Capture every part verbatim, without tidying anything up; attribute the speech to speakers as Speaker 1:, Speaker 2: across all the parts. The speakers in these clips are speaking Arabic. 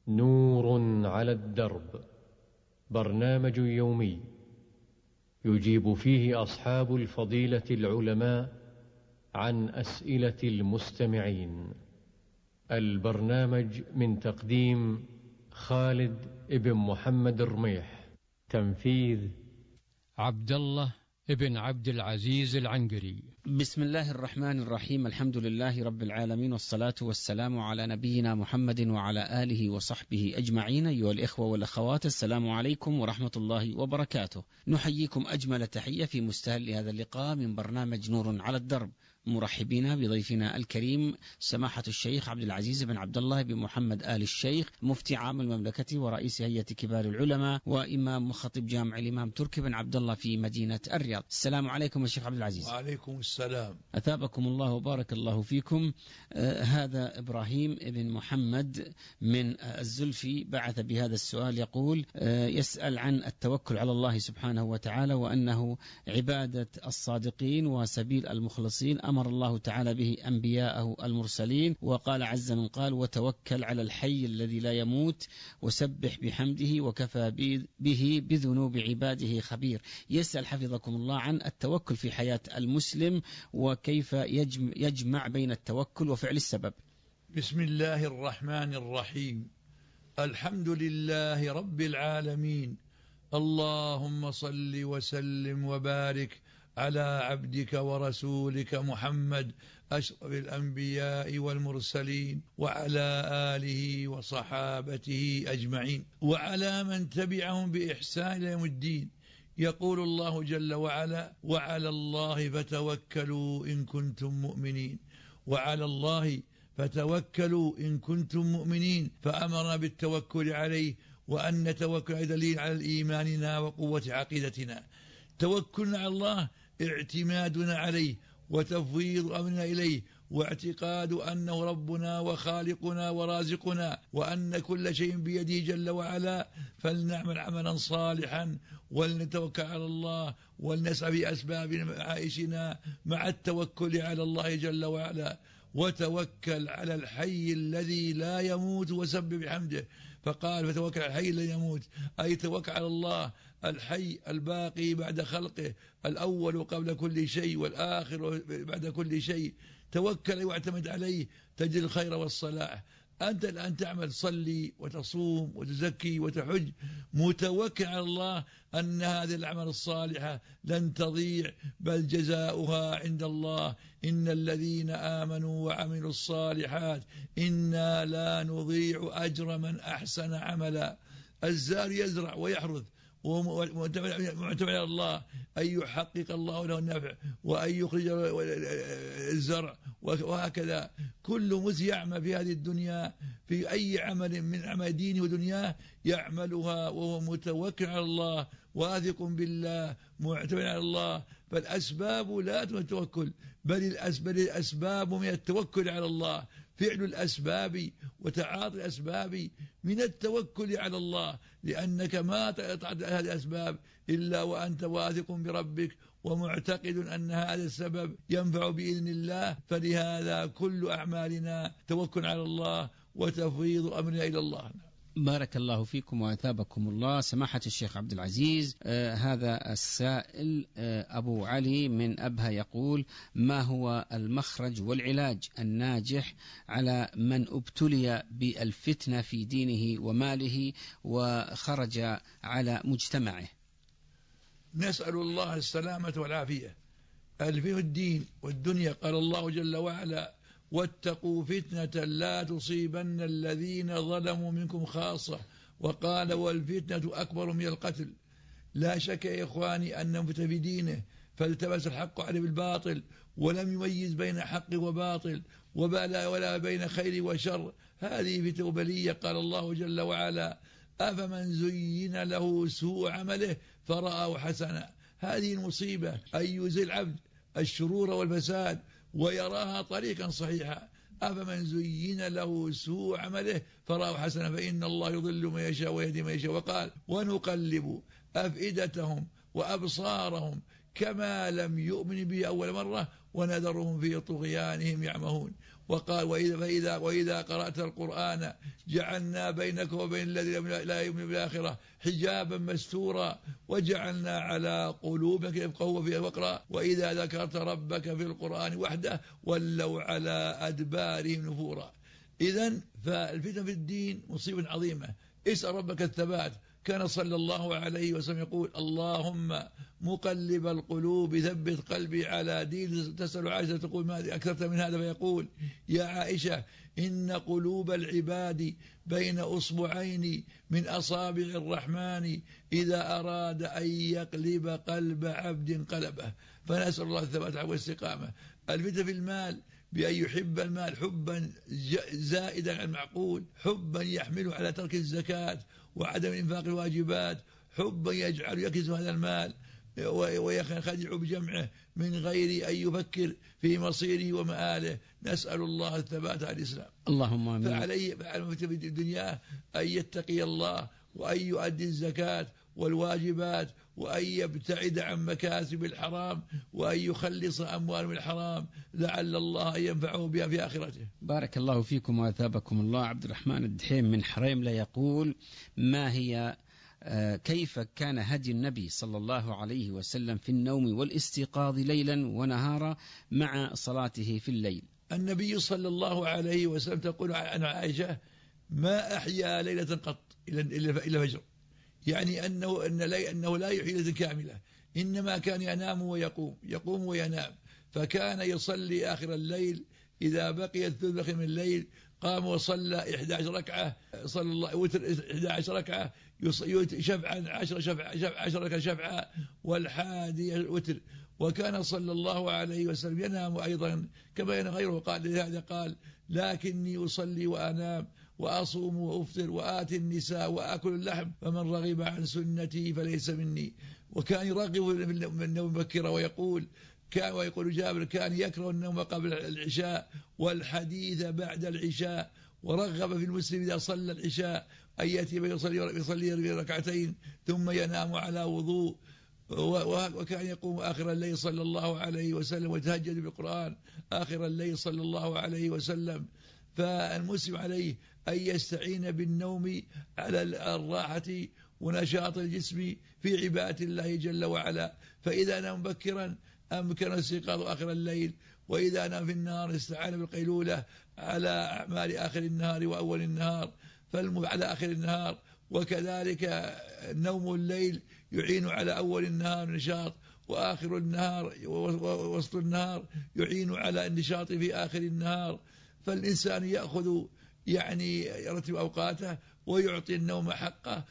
Speaker 1: نور على الدرب، برنامج يومي يجيب فيه أصحاب الفضيلة العلماء عن أسئلة المستمعين. البرنامج من تقديم خالد ابن محمد الرميح، تنفيذ
Speaker 2: عبد الله ابن عبد العزيز العنقري.
Speaker 3: بسم الله الرحمن الرحيم، الحمد لله رب العالمين، والصلاة والسلام على نبينا محمد وعلى آله وصحبه أجمعين. أيها الإخوة والأخوات، السلام عليكم ورحمة الله وبركاته. نحييكم أجمل تحية في مستهل هذا اللقاء من برنامج نور على الدرب، مرحبين بضيفنا الكريم سماحة الشيخ عبد العزيز بن عبد الله بن محمد آل الشيخ، مفتي عام المملكة ورئيس هيئة كبار العلماء وإمام وخطيب جامع الإمام تركي بن عبد الله في مدينة الرياض. السلام عليكم يا شيخ عبد العزيز.
Speaker 4: وعليكم السلام.
Speaker 3: أثابكم الله وبارك الله فيكم. آه هذا إبراهيم بن محمد من الزلفي بعث بهذا السؤال، يقول آه يسأل عن التوكل على الله سبحانه وتعالى، وأنه عبادة الصادقين وسبيل المخلصين، أمر الله تعالى به أنبياءه المرسلين، وقال عز من قال: وتوكل على الحي الذي لا يموت وسبح بحمده وكفى به بذنوب عباده خبير. يسأل حفظكم الله عن التوكل في حياة المسلم، وكيف يجمع بين التوكل وفعل السبب.
Speaker 4: بسم الله الرحمن الرحيم، الحمد لله رب العالمين، اللهم صل وسلم وبارك على عبدك ورسولك محمد أشرف الأنبياء والمرسلين، وعلى آله وصحابته أجمعين، وعلى من تبعهم بإحسان إلى يوم الدين. يقول الله جل وعلا: وعلى الله فتوكلوا إن كنتم مؤمنين. وعلى الله فتوكلوا إن كنتم مؤمنين، فأمرنا بالتوكل عليه، وأن نتوكل دليل على إيماننا وقوة عقيدتنا. توكلنا على الله اعتمادنا عليه وتفويض أمرنا إليه، واعتقاد أنه ربنا وخالقنا ورازقنا، وأن كل شيء بيده جل وعلا، فلنعمل عملا صالحا ولنتوكل على الله ولنسعى بأسباب عائشنا مع التوكل على الله جل وعلا. وتوكل على الحي الذي لا يموت وسبح بحمده، فقال: فتوكل على الحي الذي يموت، أي توكل على الله الحي الباقي بعد خلقه، الأول قبل كل شيء والآخر بعد كل شيء. توكل واعتمد عليه تجد الخير والصلاح. أنت الآن تعمل، تصلي وتصوم وتزكي وتحج، متوكل على الله أن هذه الأعمال الصالحة لن تضيع، بل جزاؤها عند الله. إن الذين آمنوا وعملوا الصالحات إنا لا نضيع أجر من أحسن عملا. الزار يزرع ويحرث، ومعتمد على الله أن يحقق الله له النفع وأن يخرج الزرع، وهكذا كل مسلم يعمل في هذه الدنيا في أي عمل من أعمال دينه ودنياه يعملها وهو متوكل على الله واثق بالله معتمد على الله. فالأسباب لا تتوكل، بل الأسباب من التوكل على الله، فعل الأسباب وتعاطي الأسباب من التوكل على الله، لأنك ما تعطي هذه الأسباب إلا وأنت واثق بربك ومعتقد أن هذا السبب ينفع بإذن الله. فلهذا كل أعمالنا توكل على الله وتفويض أمرنا إلى الله.
Speaker 3: بارك الله فيكم وأثابكم الله. سماحة الشيخ عبد العزيز، آه هذا السائل آه أبو علي من أبها يقول: ما هو المخرج والعلاج الناجح على من ابتلي بالفتنة في دينه وماله وخرج على مجتمعه؟
Speaker 4: نسأل الله السلامة والعافية. الفتنة الدين والدنيا، قال الله جل وعلا: واتقوا فتنة لا تصيبن الذين ظلموا منكم خاصة، وقال: والفتنة أكبر من القتل. لا شك يا إخواني أن فتن في دينه فالتبس الحق عليه بالباطل، ولم يميز بين حق وباطل وبلا ولا بين خير وشر. هذه فتنة بلية. قال الله جل وعلا: أفمن زين له سوء عمله فرآه حسنا. هذه المصيبة أن يزيل العبد الشرور والفساد ويراها طريقا صحيحا. أفمن زين له سوء عمله فرآه حسنا فإن الله يضل من يشاء ويهدي من يشاء. وقال: ونقلب أفئدتهم وأبصارهم كما لم يؤمن به أول مرة ونذرهم في طغيانهم يعمهون. وقال وإذا, فإذا وإذا قرأت القرآن جعلنا بينك وبين الذين لا يؤمنون بالآخرة حجابا مستورا وجعلنا على قلوبك يفقهوا فيها وقرأ وإذا ذكرت ربك في القرآن وحده ولوا على أدبارهم نفورا. إذن فالفتن في الدين مصيبة عظيمة. اسأل ربك الثبات. كان صلى الله عليه وسلم يقول اللهم مقلب القلوب ثبت قلبي على دين. تسأل عائشة تقول ما أكثرت من هذا؟ فيقول يا عائشة إن قلوب العباد بين أصبعين من أصابع الرحمن إذا أراد أن يقلب قلب عبد قلبه. فنسأل الله الثبات والاستقامة. الفتن في المال بأن يحب المال حبا زائدا عن المعقول، حبا يحمله على ترك الزكاة وعدم إنفاق الواجبات، حبا يجعل يكنز هذا المال ويخدع بجمعه من غير أن يفكر في مصيره ومآله. نسأل الله الثبات على الإسلام.
Speaker 3: اللهم آمين.
Speaker 4: فعليه فعلى في الدنيا أن يتقي الله وأن يؤدي الزكاة والواجبات وأن يبتعد عن مكاسب الحرام وأن يخلص أموال من الحرام لعل الله أن ينفعه بها في آخرته.
Speaker 3: بارك الله فيكم وأثابكم الله. عبد الرحمن الدحيم من حريملة يقول ما هي كيف كان هدي النبي صلى الله عليه وسلم في النوم والاستيقاظ ليلا ونهارا مع صلاته في الليل؟
Speaker 4: النبي صلى الله عليه وسلم تقول عن عائشة ما أحيا ليلة قط إلا فجر، يعني أنه, أن لا أنه لا يحيي ليلة كاملة، إنما كان ينام ويقوم يقوم وينام. فكان يصلي آخر الليل إذا بقي الثلث من الليل قام وصلى إحدى عشر ركعة، صلى الله وتر إحدى عشر ركعة شفعا عشر شفعة عشر ركعة شفعة والحادي وتر. وكان صلى الله عليه وسلم ينام أيضا كما ينام غيره. قال لهذا قال لكني أصلي وأنام وأصوم وأفطر وآتي النساء وأكل اللحم فمن رغب عن سنتي فليس مني. وكان يرغب في النوم مبكرا ويقول كان ويقول جابر كان يكره النوم قبل العشاء والحديث بعد العشاء. ورغب في المسلم إذا صلى العشاء أن يأتي يصلي, يصلي ركعتين ثم ينام على وضوء. وكان يقوم آخر الليل صلى الله عليه وسلم ويتهجد بالقرآن آخر الليل صلى الله عليه وسلم. فالمسلم عليه أن يستعين بالنوم على الراحة ونشاط الجسم في عبادة الله جل وعلا. فإذا نام مبكرا أمكن الاستيقاظ آخر الليل، وإذا نام في النهار استعان بالقيلولة على أعمال آخر النهار وأول النهار على آخر النهار. وكذلك نوم الليل يعين على أول النهار نشاط، وآخر النهار ووسط النهار يعين على النشاط في آخر النهار. فالإنسان يأخذ يعني يرتب أوقاته ويعطي النوم حقه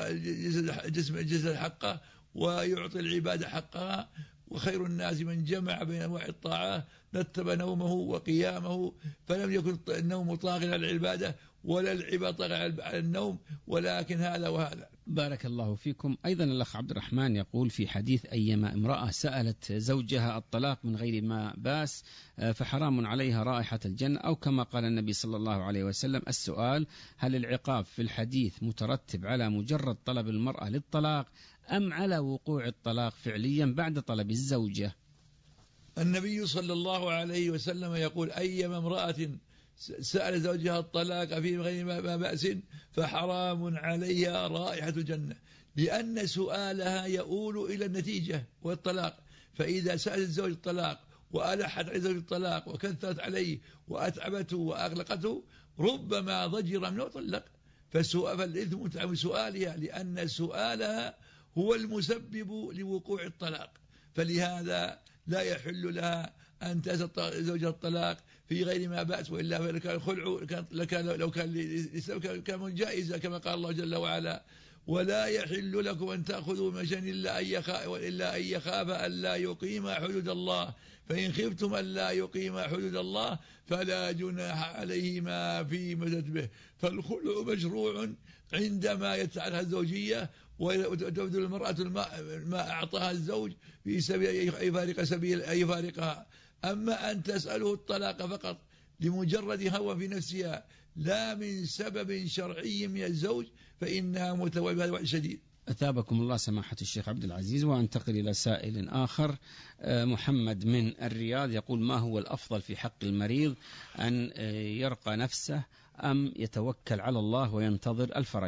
Speaker 4: والجسم الجسد حقه ويعطي العبادة حقها. وخير الناس من جمع بين أنواع الطاعة رتب نومه وقيامه فلم يكن النوم طاغيا على العبادة ولا العبادة طاغية على النوم، ولكن هذا وهذا.
Speaker 3: بارك الله فيكم. أيضا الأخ عبد الرحمن يقول في حديث أيما امرأة سألت زوجها الطلاق من غير ما باس فحرام عليها رائحة الجنة، أو كما قال النبي صلى الله عليه وسلم. السؤال هل العقاب في الحديث مترتب على مجرد طلب المرأة للطلاق أم على وقوع الطلاق فعليا بعد طلب الزوجة؟
Speaker 4: النبي صلى الله عليه وسلم يقول أيما امرأة سأل زوجها الطلاق في غير ما بأس فحرام عليها رائحة الجنة، لأن سؤالها يؤول إلى النتيجة والطلاق. فإذا سأل الزوج الطلاق وألحت على زوج الطلاق وكثرت عليه وأتعبته وأغلقته ربما ضجر منه وطلق. فالإثم متعب سؤالها، لأن سؤالها هو المسبب لوقوع الطلاق. فلهذا لا يحل لها أن تسأل زوجها الطلاق في غير ما بأس، وإلا كان الخلع لكان لو كان كان جائزة كما قال الله جل وعلا ولا يحل لكم أن تأخذوا من شيء إلا أن يخاف إلا أن يخاف ألا يقيم حدود الله، فإن خفتم ألا يقيم حدود الله فلا جناح عليهما فيما افتدت به. فالخلع مشروع عندما يتعلها الزوجية وتبذل المرأة ما أعطاها الزوج في سبيل أن يفارق سبيل أن يفارقها. أما أن تسأله الطلاق فقط لمجرد هوى في نفسها لا من سبب شرعي من الزوج فإنها متوجبة شديد.
Speaker 3: أثابكم الله سماحة الشيخ عبد العزيز. وأنتقل إلى سائل آخر، محمد من الرياض، يقول: ما هو الأفضل في حق المريض، أن يرقى نفسه أم يتوكل على الله وينتظر الفرج؟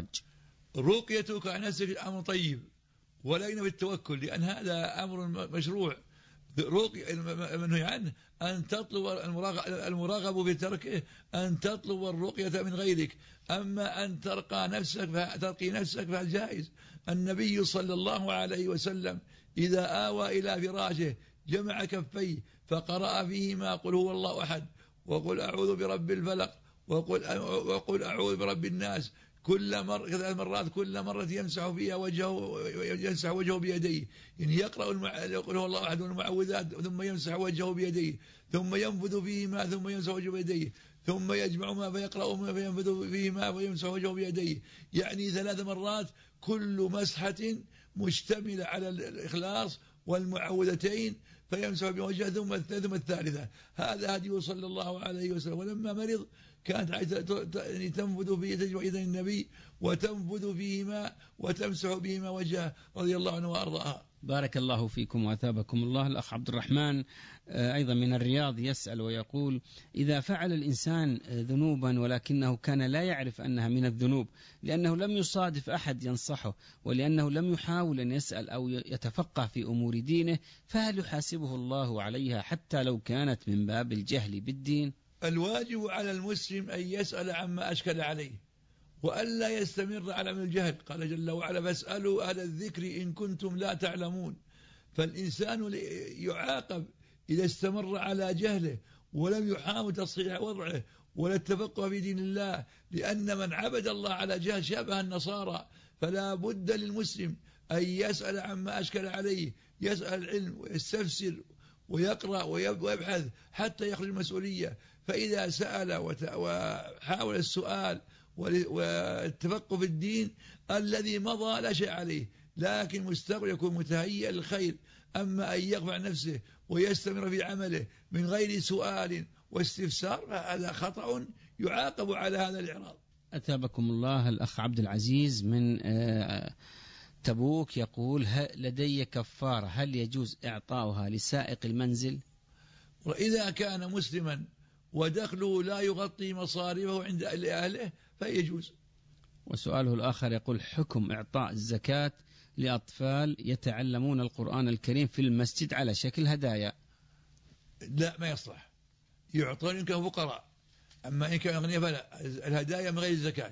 Speaker 4: رقيتك عن نفسك أمر طيب، ولين بالتوكل، لأن هذا أمر مشروع. رقي المنهي عنه أن تطلب المراغب بتركه، أن تطلب الرقية من غيرك. أما أن ترقى نفسك ترقي نفسك فالجائز. النبي صلى الله عليه وسلم إذا آوى إلى فراشه جمع كفيه فقرأ فيهما قل هو الله أحد، وقل أعوذ برب الفلق، وقل وقل أعوذ برب الناس، كل مرة ثلاث مرات، كل مرة يمسح فيها وجهه، يمسح وجهه بيديه. يعني يقرأ المع... يقول هو الله أحد والمعوذات، ثم يمسح وجهه بيديه، ثم ينفذ فيهما، ثم يمسح وجهه بيديه، ثم يجمع ما فيقرأ ما فينفذ فيهما ويمسح وجهه بيديه. يعني ثلاث مرات، كل مسحة مشتملة على الإخلاص والمعوذتين، فيمسح بوجهه ثم ثم الثالثة. هذا هديه صلى الله عليه وسلم. ولما مرض كانت تنفذ فيه تجمع إذن النبي وتنفذ فيهما وتمسح بهما وجهه رضي الله عنه وأرضاها.
Speaker 3: بارك الله فيكم وأثابكم الله. الأخ عبد الرحمن أيضا من الرياض يسأل ويقول: إذا فعل الإنسان ذنوبا ولكنه كان لا يعرف أنها من الذنوب، لأنه لم يصادف أحد ينصحه، ولأنه لم يحاول أن يسأل أو يتفقه في أمور دينه، فهل يحاسبه الله عليها حتى لو كانت من باب الجهل بالدين؟
Speaker 4: الواجب على المسلم أن يسأل عما أشكل عليه، وألا يستمر على من الجهل. قال جل وعلا: فاسألوا أهل الذكر إن كنتم لا تعلمون. فالإنسان يعاقب إذا استمر على جهله ولم يحاول تصحيح وضعه ولا التفقه في دين الله، لأن من عبد الله على جهل شابه النصارى. فلا بد للمسلم أن يسأل عما أشكل عليه، يسأل العلم ويستفسر ويقرأ ويبحث حتى يخرج المسؤولية. فإذا سأل وحاول السؤال والتفقه في الدين الذي مضى لا شيء عليه، لكن مستقبل يكون متهيئ للخير. أما أن يغفع نفسه ويستمر في عمله من غير سؤال واستفسار فهذا خطأ يعاقب على هذا الإعراض.
Speaker 3: أثابكم الله. الأخ عبد العزيز من تبوك يقول: لدي كفارة، هل يجوز إعطاؤها لسائق المنزل؟
Speaker 4: وإذا كان مسلما ودخله لا يغطي مصاريفه عند أهله فيجوز.
Speaker 3: وسؤاله الآخر يقول: حكم إعطاء الزكاة لأطفال يتعلمون القرآن الكريم في المسجد على شكل هدايا؟
Speaker 4: لا، ما يصلح. يعطون إن كانوا فقراء، أما إن كانوا أغنياء فلا. الهدايا من غير الزكاة.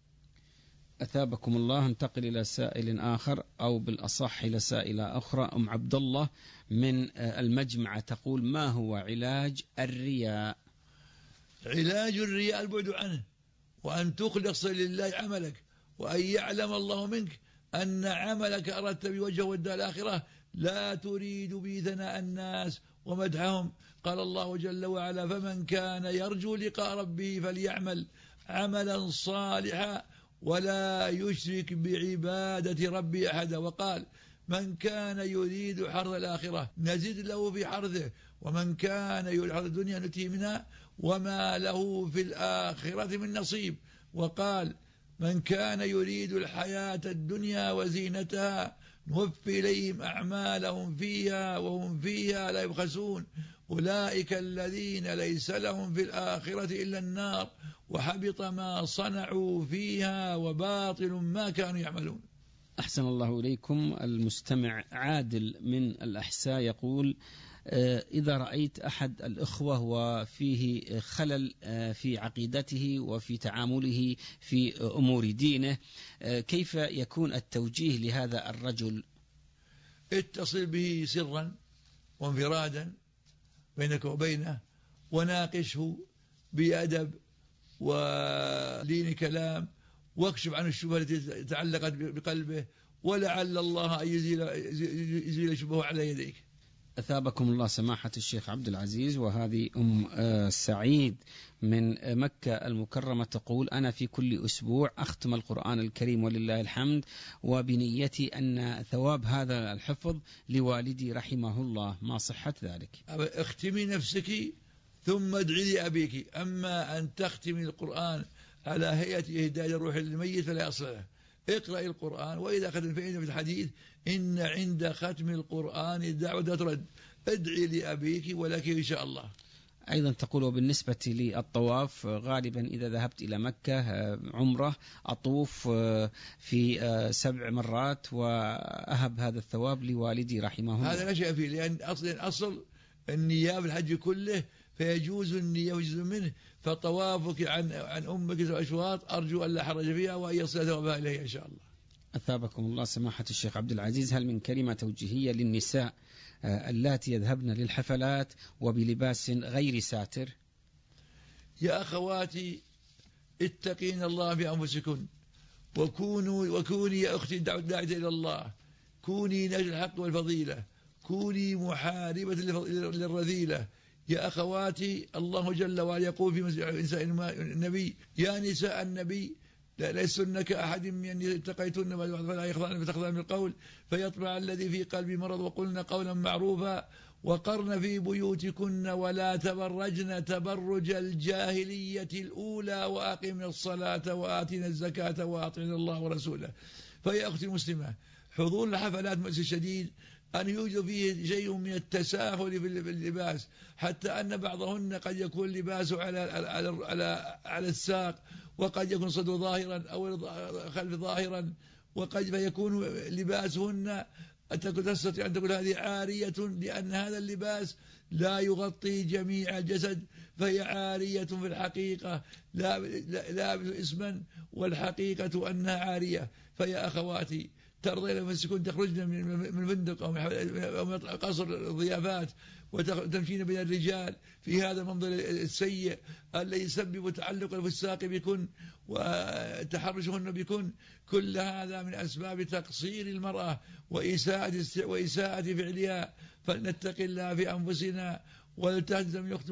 Speaker 3: أثابكم الله. انتقل إلى سائل آخر، أو بالأصح إلى سائلة أخرى. أم عبد الله من المجمع تقول: ما هو علاج الرياء؟
Speaker 4: علاج الرياء البعد عنه، وأن تخلص لله عملك، وأن يعلم الله منك أن عملك أردت بوجهه والدار الآخرة، لا تريد به ثناء الناس ومدحهم. قال الله جل وعلا: فمن كان يرجو لقاء ربه فليعمل عملا صالحا ولا يشرك بعبادة ربه أحدا. وقال: من كان يريد حرث الآخرة نزد له في حرثه، ومن كان يريد حرث الدنيا نؤتيه منها وما له في الآخرة من نصيب. وقال: من كان يريد الحياة الدنيا وزينتها نوفي إليهم أعمالهم فيها وهم فيها لا يبخسون، أولئك الذين ليس لهم في الآخرة إلا النار وحبط ما صنعوا فيها وباطل ما كانوا يعملون.
Speaker 3: أحسن الله إليكم. المستمع عادل من الأحساء يقول: إذا رأيت أحد الإخوة وفيه خلل في عقيدته وفي تعامله في أمور دينه، كيف يكون التوجيه لهذا الرجل؟
Speaker 4: اتصل به سرا وانفرادا بينك وبينه، وناقشه بأدب ولين كلام، واكشف عن الشبهة التي تعلقت بقلبه، ولعل الله أن يزيل, يزيل شبهه على يديك.
Speaker 3: أثابكم الله سماحة الشيخ عبد العزيز. وهذه أم سعيد من مكة المكرمة تقول: أنا في كل أسبوع أختم القرآن الكريم ولله الحمد، وبنيتي أن ثواب هذا الحفظ لوالدي رحمه الله، ما صحة ذلك؟
Speaker 4: اختمي نفسك ثم ادعي لأبيك. أما أن تختمي القرآن على هيئة إهداء الروح للميت فلا أصل له. اقرأ القرآن، وإذا ختم فإن في الحديث إن عند ختم القرآن الدعوة ترد، ادعي لأبيك ولك إن شاء الله.
Speaker 3: أيضا تقول وبالنسبة للطواف غالبا إذا ذهبت إلى مكة عمرة أطوف في سبع مرات وأهب هذا الثواب لوالدي رحمه الله.
Speaker 4: هذا لا شيء فيه، لأن أصل أصل النية في الحج كله، فيجوز النية وجزء منه، فطوافك عن عن أمك الأشواط أرجو أن لا حرج فيها وأن يصل ثوابها إليه إن شاء الله.
Speaker 3: أثابكم الله سماحة الشيخ عبد العزيز، هل من كلمة توجيهية للنساء اللاتي يذهبن للحفلات وبلباس غير ساتر؟
Speaker 4: يا أخواتي اتقين الله بأنفسكن، وكونوا وكوني يا أختي داعية إلى الله، كوني نجل الحق والفضيلة، كوني محاربة للرذيلة. يا أخواتي الله جل وعلا يقول في نساء النبي: يا نساء النبي ليسن كأحد من اتقيتن فلا يخضعن فتخضعن من القول فيطبع الذي في قلبي مرض وقلن قولا معروفا وقرن في بيوتكن ولا تبرجن تبرج الجاهلية الأولى وأقمن الصلاة وآتنا الزكاة وأطعنا الله ورسوله. فيا أختي المسلمة، حضور الحفلات مؤسف شديد أن يوجد فيه شيء من التساهل في اللباس، حتى أن بعضهن قد يكون لباسه على على على على الساق، وقد يكون صدره ظاهرا أو خلف ظاهرا، وقد فيكون لباسهن تستطيع أن تقول هذه عارية، لأن هذا اللباس لا يغطي جميع الجسد، فهي عارية في الحقيقة لا لا اسما، والحقيقة أنها عارية. فيا أخواتي ترضين نفسكن تخرجن من فندق أو قصر الضيافات وتمشين بين الرجال في هذا المنظر السيء الذي يسبب تعلق الفساق بكن وتحرشهن بكن، كل هذا من أسباب تقصير المرأة وإساءة وإساءة فعلها. فلنتق الله في أنفسنا ولتلزم يختم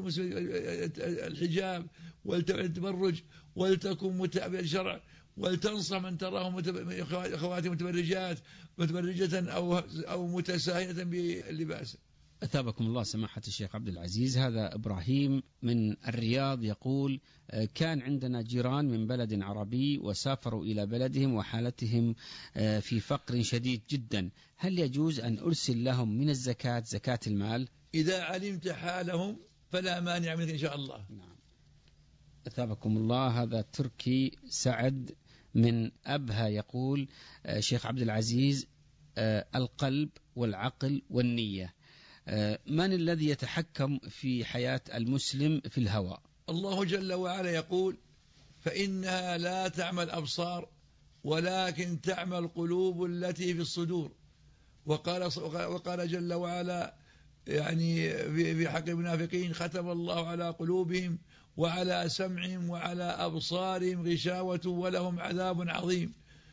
Speaker 4: الحجاب ولتبعد التبرج ولتكن متابعة الشرع ولتنصح من تراهم أخواتي متبرجات متبرجة أو أو متساهلة باللباس.
Speaker 3: أثابكم الله سماحة الشيخ عبد العزيز. هذا إبراهيم من الرياض يقول: كان عندنا جيران من بلد عربي وسافروا إلى بلدهم وحالتهم في فقر شديد جدا، هل يجوز أن أرسل لهم من الزكاة زكاة المال؟
Speaker 4: إذا علمت حالهم فلا مانع منك إن شاء الله.
Speaker 3: نعم. أثابكم الله. هذا تركي سعد من أبها يقول: شيخ عبد العزيز، القلب والعقل والنية، من الذي يتحكم في حياة المسلم في الهوى؟
Speaker 4: الله جل وعلا يقول: فإنها لا تعمى الأبصار ولكن تعمى القلوب التي في الصدور. وقال وقال جل وعلا يعني في حق المنافقين: ختم الله على قلوبهم وعلى سمعهم وعلى أبصارهم غشاوة ولهم عذاب عظيم.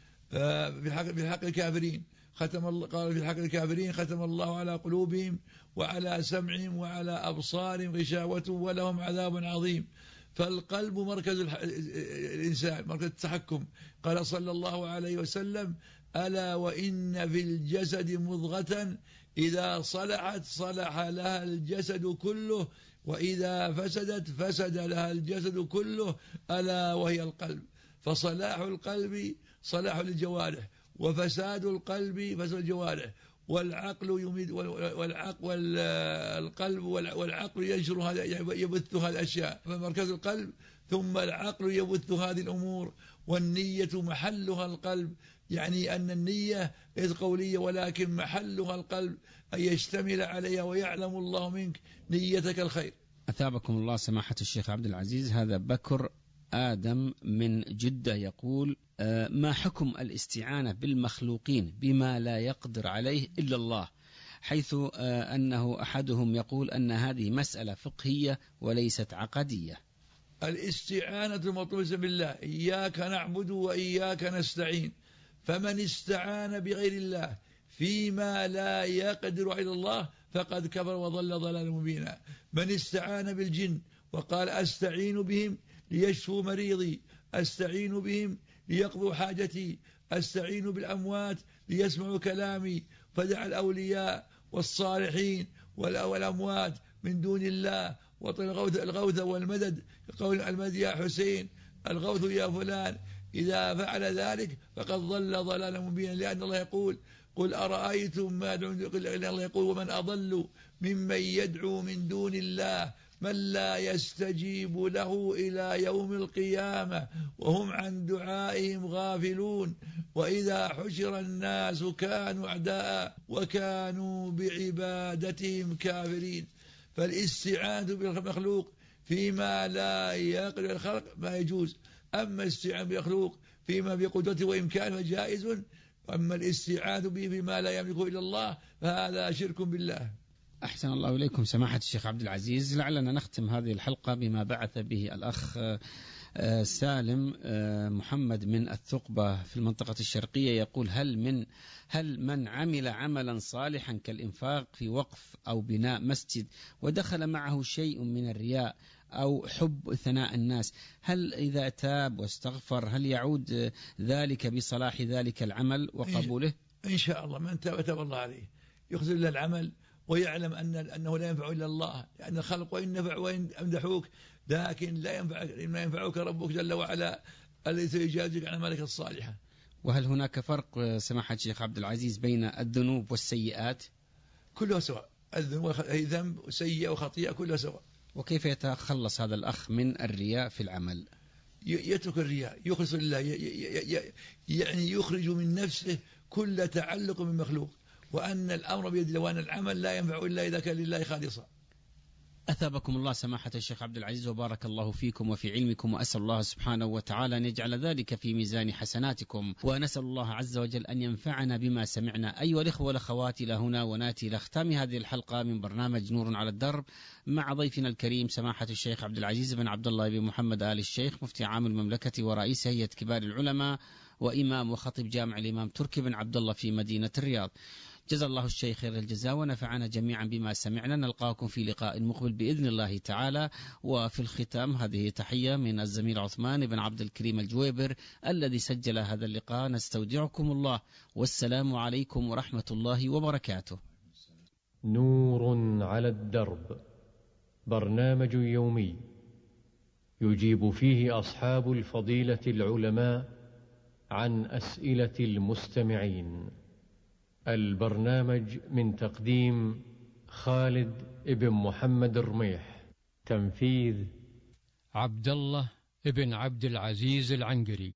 Speaker 4: في حق في حق الكافرين ختم الله، قال في حق الكافرين: ختم الله على قلوبهم وعلى سمعهم وعلى أبصارهم غشاوة ولهم عذاب عظيم. فالقلب مركز الإنسان، مركز التحكم. قال صلى الله عليه وسلم: ألا وإن في الجسد مضغة إذا صلحت صلح لها الجسد كله وإذا فسدت فسد لها الجسد كله، ألا وهي القلب. فصلاح القلب صلاح للجوارح، وفساد القلب فساد الجوارح. والعقل يميد والعقل والقلب والعقل ينشر هذا يبث هذه الأشياء، فمركز القلب ثم العقل يبث هذه الأمور. والنية محلها القلب، يعني أن النية ليست قولية ولكن محلها القلب، أن يشتمل عليها ويعلم الله منك نيتك الخير.
Speaker 3: أثابكم الله سماحة الشيخ عبد العزيز. هذا بكر آدم من جدة يقول: ما حكم الاستعانة بالمخلوقين بما لا يقدر عليه إلا الله، حيث أنه أحدهم يقول أن هذه مسألة فقهية وليست عقدية؟
Speaker 4: الاستعانة مطلوبة بالله، إياك نعبد وإياك نستعين. فمن استعان بغير الله فيما لا يقدر على الله فقد كفر وضل ضلالا مبينا. من استعان بالجن وقال: أستعين بهم ليشفوا مريضي، أستعين بهم ليقضوا حاجتي، أستعين بالأموات ليسمعوا كلامي، فدع الأولياء والصالحين والأموات من دون الله وطلب الغوث والمدد. قول المدد يا حسين، الغوث يا فلان، إذا فعل ذلك فقد ضل ضلالا مبينا، لأن الله يقول قل أرأيتم ما يدعون، الله يقول ومن أضل ممن يدعو من دون الله من لا يستجيب له إلى يوم القيامة وهم عن دعائهم غافلون، وإذا حشر الناس كانوا أعداء وكانوا بعبادتهم كافرين. فالاستعانة بالمخلوق فيما لا يقدر الخلق ما يجوز، أما الاستعانة بالمخلوق فيما بقدرته وإمكانه جائز، وأما الاستعانة به فيما لا يملكه إلا الله فهذا شرك بالله.
Speaker 3: أحسن الله إليكم سماحة الشيخ عبد العزيز. لعلنا نختم هذه الحلقة بما بعث به الأخ سالم محمد من الثقبة في المنطقة الشرقية، يقول هل من هل من عمل عملا صالحا كالإنفاق في وقف أو بناء مسجد ودخل معه شيء من الرياء أو حب ثناء الناس، هل إذا تاب واستغفر هل يعود ذلك بصلاح ذلك العمل وقبوله؟
Speaker 4: إن شاء الله من تاب تاب الله عليه، يخذل له العمل ويعلم أن أنه لا ينفع إلا الله، لأن الخلق وإن نفع وإن أمدحوك لكن لا ينفعك إنما ينفعك ربك جل وعلا الذي سيجازيك عن أعمالك الصالحة.
Speaker 3: وهل هناك فرق سماحة الشيخ عبد العزيز بين الذنوب والسيئات؟
Speaker 4: كلها سواء، الذنوب هي ذنب وسيئة وخطيئة كلها سواء.
Speaker 3: وكيف يتخلص هذا الأخ من الرياء في العمل؟
Speaker 4: يترك الرياء، يخلص لله، يعني يخرج من نفسه كل تعلق بالمخلوق، وأن الأمر بيد الله، وأن العمل لا ينفع إلا إذا كان لله خالصا.
Speaker 3: أثابكم الله سماحة الشيخ عبد العزيز وبارك الله فيكم وفي علمكم، وأسأل الله سبحانه وتعالى أن يجعل ذلك في ميزان حسناتكم، ونسأل الله عز وجل أن ينفعنا بما سمعنا. أيها الإخوة والأخوات، إلى هنا وناتي إلى ختام هذه الحلقة من برنامج نور على الدرب مع ضيفنا الكريم سماحة الشيخ عبد العزيز بن عبد الله بن محمد آل الشيخ، مفتي عام المملكة ورئيس هيئة كبار العلماء وإمام وخطيب جامع الإمام تركي بن عبد الله في مدينة الرياض. جزا الله الشيخ خير الجزاء ونفعنا جميعا بما سمعنا. نلقاكم في لقاء مقبل بإذن الله تعالى. وفي الختام هذه تحية من الزميل عثمان بن عبد الكريم الجويبر الذي سجل هذا اللقاء. نستودعكم الله والسلام عليكم ورحمة الله وبركاته.
Speaker 1: نور على الدرب، برنامج يومي يجيب فيه أصحاب الفضيلة العلماء عن أسئلة المستمعين. البرنامج من تقديم خالد ابن محمد الرميح، تنفيذ
Speaker 2: عبد الله ابن عبد العزيز العنقري.